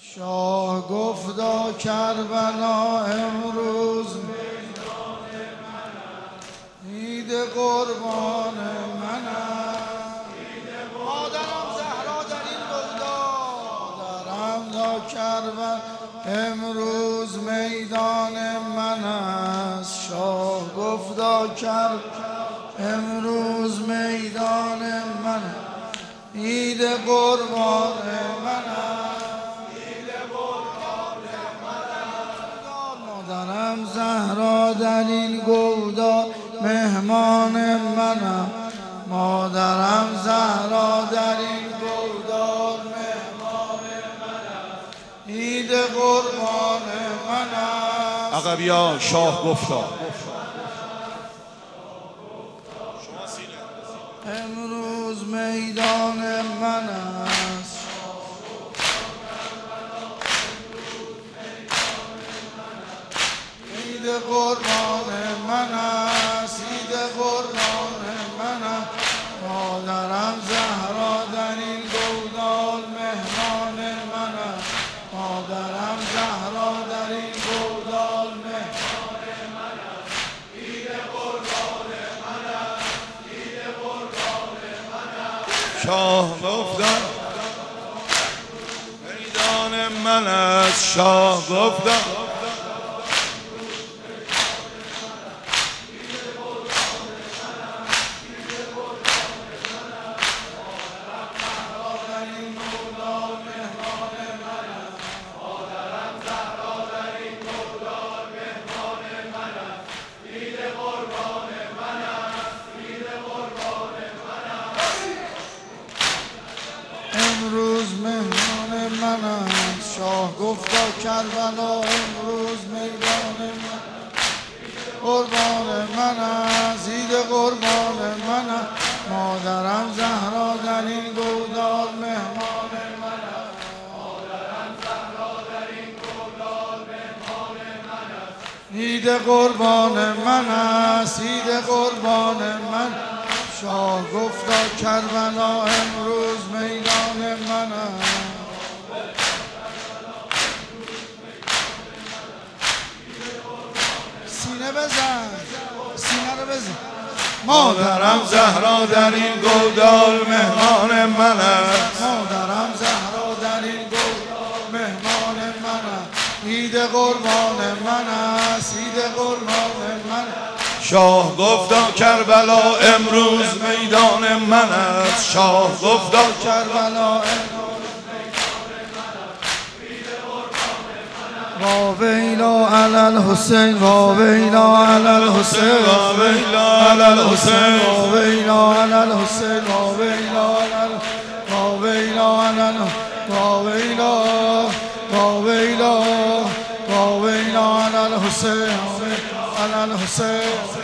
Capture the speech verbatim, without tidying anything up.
شاه گفتا کربلا امروز عید قربان منم. مادرم زهرا در این بغدا درم دا کربلا امروز میدان من است. شاه گفتا کربلا امروز میدان من عید قربان من است. مادرم زهرا در این گودا مهمان منم. مادرم زهرا در این گودا مهمان منم عید قربان منم. عقبیا شاه گفتا امروز میدان من است. عید قربان من است. عید قربان من است. مادرم زهرا در این گودال مهمان من است. مادرم زهرا در این گودال مهمان من است. عید قربان من است. عید قربان من است. شاه گفتا میدان من است. شاه گفتا امروز مهمان من است. شاه گفتا کربلا امروز میدان من قربان من است. عید قربان من است. مادرم زهرا در این گودال مهمان من است. مادرم زهرا در این گودال مهمان من است. عید قربان من است. عید قربان من. شاه گفتا کربلا امروز میدان من است. سینه بزن، سینه رو بزن. مادرم زهرا در این گودال مهمان من است. مادرم زهرا در این گودال مهمان من است. عید قربان من است. عید قربان من است. شاه گفتا کربلا امروز میدان من است. شاه گفتا کربلا امروز وا ویلا علی الحسین وا ویلا علی الحسین وا ویلا علی الحسین وا ویلا علی الحسین وا ویلا علی وا ویلا علی وا ویلا وا ویلا وا ویلا علی الحسین علی الحسین